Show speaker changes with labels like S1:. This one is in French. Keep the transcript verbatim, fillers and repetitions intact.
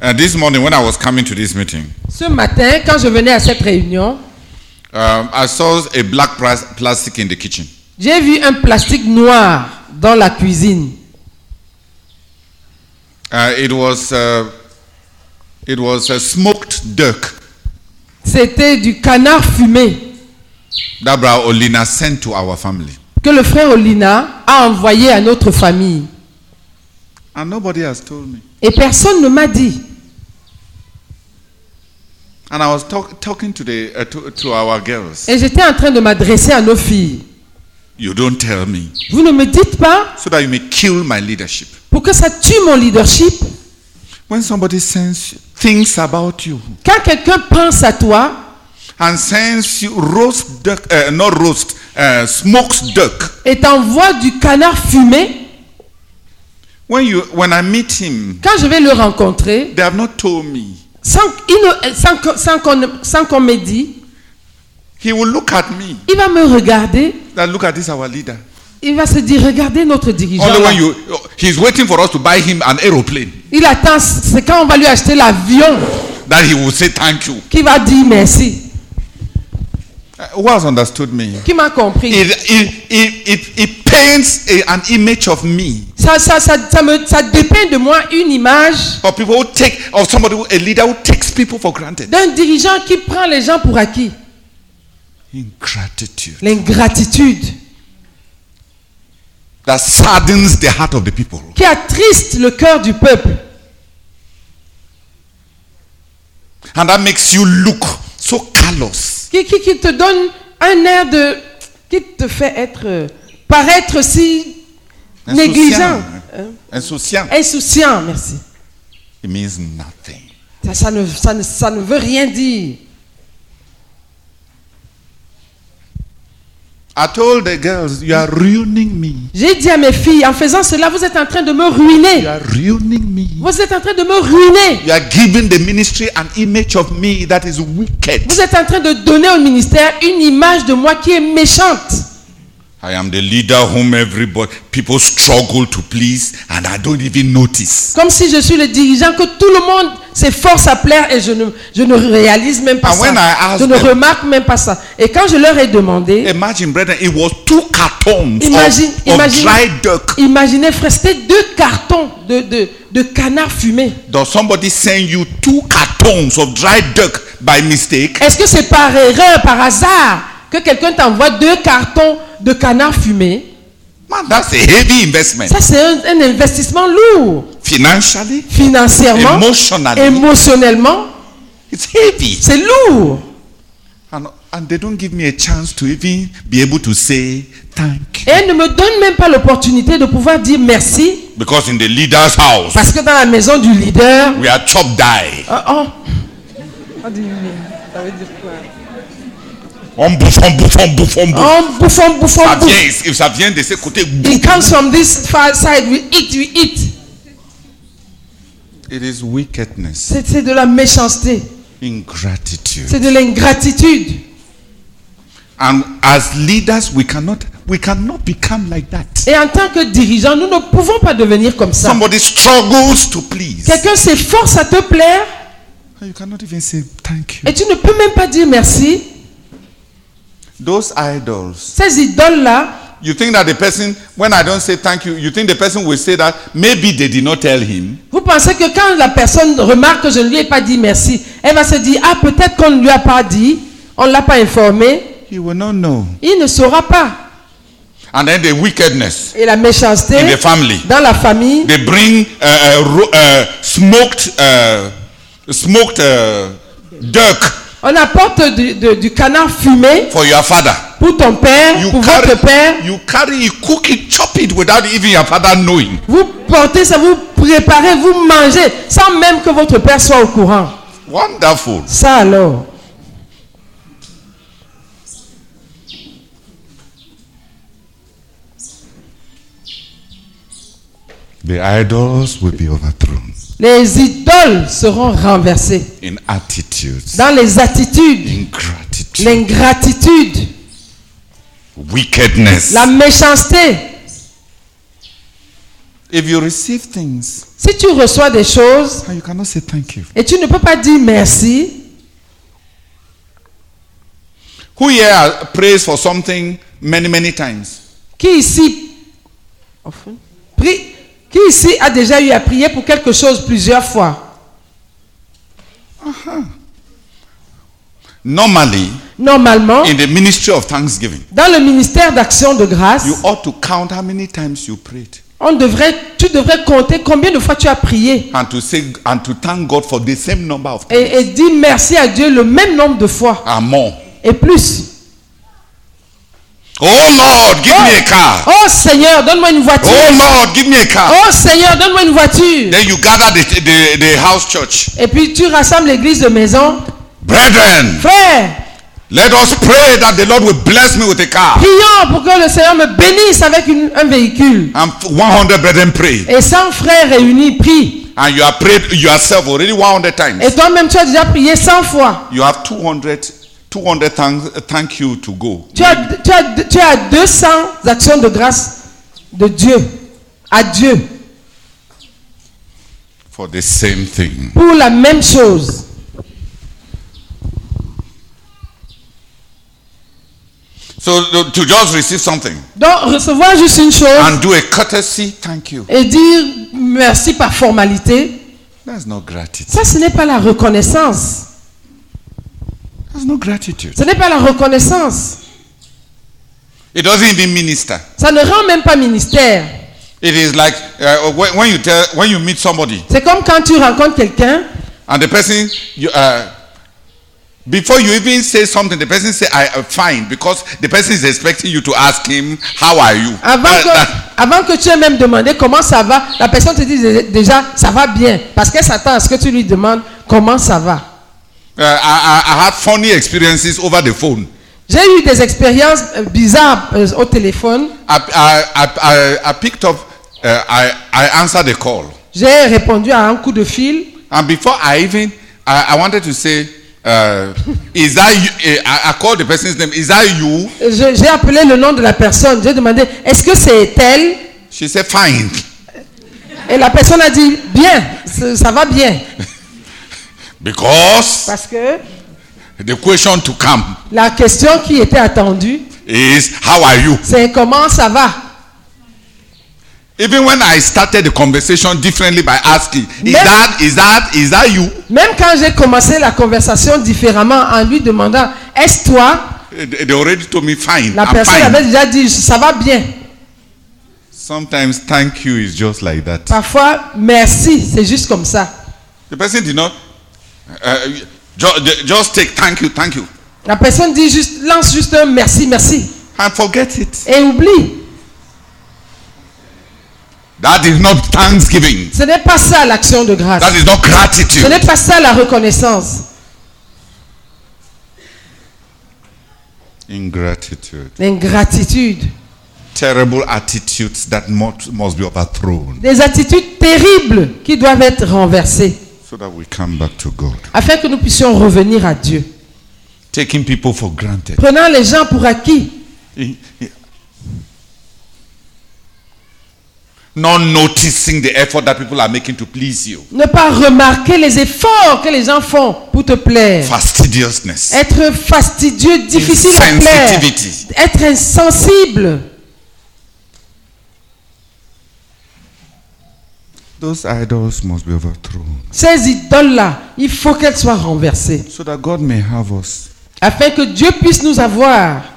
S1: Uh, this morning when I was coming to this meeting,
S2: Ce matin, quand je venais à cette réunion,
S1: um, I saw a black plas- plastic in the kitchen.
S2: j'ai vu un plastique noir dans la cuisine.
S1: Uh, it was uh, it was a smoked duck
S2: C'était du canard fumé
S1: that Brother Olina sent to our family,
S2: que le frère Olina a envoyé à notre famille.
S1: and nobody has told me.
S2: Et personne ne m'a dit.
S1: And I was talk, talking to the uh, to, to our girls.
S2: Et j'étais en train de m'adresser à nos filles.
S1: You don't tell me,
S2: Vous ne me dites pas
S1: so that you may kill my leadership.
S2: pour que ça tue mon leadership.
S1: When somebody sends things about you
S2: Quand quelqu'un pense à toi
S1: and sends you roast duck, uh, not roast, uh, smoked duck.
S2: et t'envoie du canard fumé,
S1: When you when I meet him,
S2: quand je vais le rencontrer,
S1: they have not told me.
S2: sans, il ne- sans que- sans qu'on sans qu'on me dise,
S1: He will look at me.
S2: il va me regarder,
S1: That look at this our leader.
S2: il va se dire, regardez notre dirigeant.
S1: Only
S2: là.
S1: when you he's waiting for us to buy him an aeroplane
S2: Il attend, c'est quand on va lui acheter l'avion
S1: that he will say thank you.
S2: qu'il va dire merci.
S1: Uh, who has understood me?
S2: Qui m'a compris?
S1: It it it it, it paints a, an image of me.
S2: Ça, ça, ça, ça, me, ça dépeint de moi une image
S1: Of people who take, of somebody, who, a leader who takes people for granted.
S2: d'un dirigeant qui prend les gens pour acquis.
S1: Ingratitude.
S2: L'ingratitude
S1: That saddens the heart of the people.
S2: qui attriste le cœur du peuple.
S1: And that makes you look so callous.
S2: Qui, qui, qui te donne un air de... qui te fait être... euh, paraître si négligent. Hein?
S1: Insouciant.
S2: Insouciant, merci.
S1: It means nothing.
S2: Ça, ça, ne, ça, ne, ça ne veut rien dire.
S1: I told the girls, you are ruining me.
S2: J'ai dit à mes filles, en faisant cela, vous êtes en train de me ruiner.
S1: You are ruining me.
S2: Vous êtes en train de me ruiner.
S1: You are giving the ministry an image of me that is wicked.
S2: Vous êtes en train de donner au ministère une image de moi qui est méchante.
S1: I am the leader whom everybody, people struggle to please, and I don't even notice.
S2: Comme si je suis le dirigeant que tout le monde s'efforce à plaire et je ne, je ne réalise même pas
S1: And when I
S2: ça.
S1: asked
S2: Je ne
S1: them-
S2: remarque même pas ça. Et quand je leur ai demandé,
S1: Imagine, brethren, it was two cartons
S2: Imagine-
S1: of, of
S2: imagine-
S1: dry duck.
S2: imaginez, frère, c'était deux cartons de, de, de canard fumé.
S1: Does somebody send you two cartons of dry duck by mistake?
S2: Est-ce que c'est par erreur, par hasard, que quelqu'un t'envoie deux cartons de canard fumé?
S1: Man, that's a heavy investment.
S2: Ça, c'est un, un investissement lourd.
S1: Financially,
S2: Financièrement,
S1: emotionally,
S2: émotionnellement,
S1: it's heavy.
S2: c'est lourd.
S1: And, and they don't give me a chance to even be able to say thank
S2: Et
S1: you.
S2: elle ne me donne même pas l'opportunité de pouvoir dire merci.
S1: Because in the leader's house,
S2: Parce que dans la maison du leader...
S1: we are chop die.
S2: Oh, oh. What do you mean? Ça veut dire quoi?
S1: On bouffe, on bouffe, on bouffe, on bouffe.
S2: On bouffe, on bouffe,
S1: Ça
S2: on bouffe.
S1: vient, if ça vient de ce côté,
S2: It comes from this far side. We eat, we eat.
S1: it is wickedness,
S2: C'est c'est de la méchanceté.
S1: ingratitude.
S2: C'est de l'ingratitude.
S1: And as leaders, we cannot, we cannot become like that.
S2: Et en tant que dirigeant, nous ne pouvons pas devenir comme ça.
S1: Somebody struggles to please.
S2: Quelqu'un s'efforce à te plaire
S1: And you cannot even say thank you.
S2: et tu ne peux même pas dire merci.
S1: Those idols.
S2: Ces idoles-là,
S1: You think that the person, when I don't say thank you, you think the person will say that maybe they did not tell him.
S2: vous pensez que quand la personne remarque que je ne lui ai pas dit merci, elle va se dire, ah, peut-être qu'on ne lui a pas dit, on ne l'a pas informé.
S1: He will not know.
S2: Il ne saura pas.
S1: And then the wickedness
S2: Et la méchanceté
S1: in the family.
S2: dans la famille,
S1: They bring uh, uh, ro- uh, smoked, uh, smoked uh, duck
S2: on apporte du, de- du canard fumé
S1: for your father.
S2: pour ton père,
S1: You
S2: pour
S1: carry,
S2: votre père.
S1: you carry it, cook it, chop it without even your father knowing.
S2: Vous portez ça, vous préparez, vous mangez sans même que votre père soit au courant.
S1: Wonderful.
S2: Ça alors.
S1: The idols will be overthrown
S2: Les idoles seront renversées
S1: in attitudes,
S2: dans les attitudes,
S1: ingratitude,
S2: l'ingratitude,
S1: wickedness.
S2: la méchanceté.
S1: If you receive things
S2: Si tu reçois des choses
S1: and you cannot say thank you.
S2: et tu ne peux pas dire merci,
S1: Who here prays for something many, many times?
S2: qui ici, enfin, prie, qui ici a déjà eu à prier pour quelque chose plusieurs fois?
S1: Normally,
S2: Normalement,
S1: in the ministry of thanksgiving,
S2: dans le ministère d'action de grâce,
S1: you ought to count how many times you prayed
S2: on devrait, tu devrais compter combien de fois tu as prié
S1: and to say and to thank God for the same number of times
S2: et, et dire merci à Dieu le même nombre de fois
S1: and more.
S2: et plus.
S1: Oh Lord, give me a car.
S2: Oh Seigneur, donne-moi une voiture.
S1: Oh Lord, give me a car.
S2: Oh Seigneur, donne-moi une voiture.
S1: Then you gather the, the, the house church.
S2: Et puis tu rassembles l'église de maison.
S1: Brethren,
S2: Frère,
S1: let us pray that the Lord will bless me with a car.
S2: prions pour que le Seigneur me bénisse avec une- un véhicule.
S1: And one hundred brethren pray.
S2: Et cent frères réunis prient.
S1: And you have prayed yourself already one hundred times.
S2: Et toi-même tu as déjà prié cent fois.
S1: You have two hundred, two hundred thank, thank you to go.
S2: Tu as, tu as, tu as deux cents actions de grâce de Dieu, à Dieu,
S1: For the same thing.
S2: pour la même chose.
S1: So to to just receive something
S2: Donc recevoir juste une chose
S1: and do a courtesy thank you.
S2: et dire merci par formalité,
S1: That's not gratitude.
S2: ça ce n'est pas la reconnaissance.
S1: That's not gratitude.
S2: Ce n'est pas la reconnaissance.
S1: It doesn't even minister.
S2: Ça ne rend même pas ministère.
S1: It is like uh, when, when you tell when you meet somebody
S2: C'est comme quand tu rencontres quelqu'un
S1: and the person you, uh, before you even say something, the person say I am fine because the person is expecting you to ask him how are you.
S2: avant
S1: That-
S2: que,
S1: that-
S2: avant que tu aies même demandé comment ça va, la personne te dit dé- déjà ça va bien parce qu'elle s'attend à ce que tu lui demandes comment ça va.
S1: uh, I, I I had funny experiences over the phone.
S2: J'ai eu des expériences euh, bizarres euh, au téléphone.
S1: I, I, I, I, I picked up, uh, I, I answered the call.
S2: J'ai répondu à un coup de fil.
S1: And before I even, I, I wanted to say, uh, is that you? Uh, I, I called the person's name. Is that you?
S2: Je- J'ai appelé le nom de la personne. J'ai demandé est-ce que c'est elle?
S1: She said, fine.
S2: Et la personne a dit bien, ça ça va bien.
S1: Because
S2: Parce que
S1: the question to come
S2: la question qui était attendue,
S1: is, how are you?
S2: c'est comment ça va?
S1: Even when I started the conversation differently by asking, is
S2: Même-
S1: that, is that, is that you?
S2: Même quand j'ai commencé la conversation différemment en lui demandant est-ce toi?
S1: They they already told me, fine,
S2: La
S1: I'm
S2: personne
S1: fine.
S2: avait déjà dit ça va bien.
S1: Sometimes thank you is just like that.
S2: Parfois merci, c'est juste comme ça.
S1: The person did not, uh, just, just take thank you, thank you,
S2: La personne dit juste lance juste un merci, merci
S1: and forget it.
S2: et oublie.
S1: That is not thanksgiving.
S2: Ce n'est pas ça l'action de grâce.
S1: That is not
S2: Ce
S1: gratitude.
S2: n'est pas ça la reconnaissance.
S1: Ingratitude.
S2: L'ingratitude.
S1: Terrible attitudes that must, must be overthrown
S2: Des attitudes terribles qui doivent être renversées
S1: so that we come back to God.
S2: afin que nous puissions revenir à Dieu.
S1: Taking people for granted.
S2: Prenant les gens pour acquis.
S1: I- I- Not noticing the effort that people are making to please you.
S2: Ne pas remarquer les efforts que les gens font pour te plaire.
S1: Fastidiousness.
S2: Être fastidieux, difficile à plaire.
S1: Insensitivity.
S2: Être insensible.
S1: Those idols must be overthrown
S2: Ces idoles-là, il faut qu'elles soient renversées.
S1: so that God may have us.
S2: Afin que Dieu puisse nous avoir.